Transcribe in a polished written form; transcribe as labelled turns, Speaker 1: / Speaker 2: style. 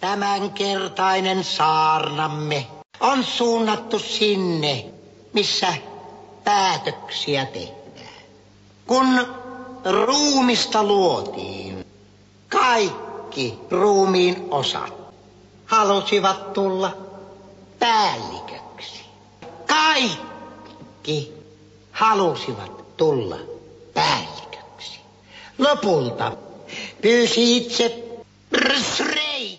Speaker 1: Tämänkertainen saarnamme on suunnattu sinne, missä päätöksiä tehdään. Kun ruumista luotiin, kaikki ruumiin osat halusivat tulla päälliköksi. Kaikki halusivat tulla päälliköksi. Lopulta pyysi itse Srei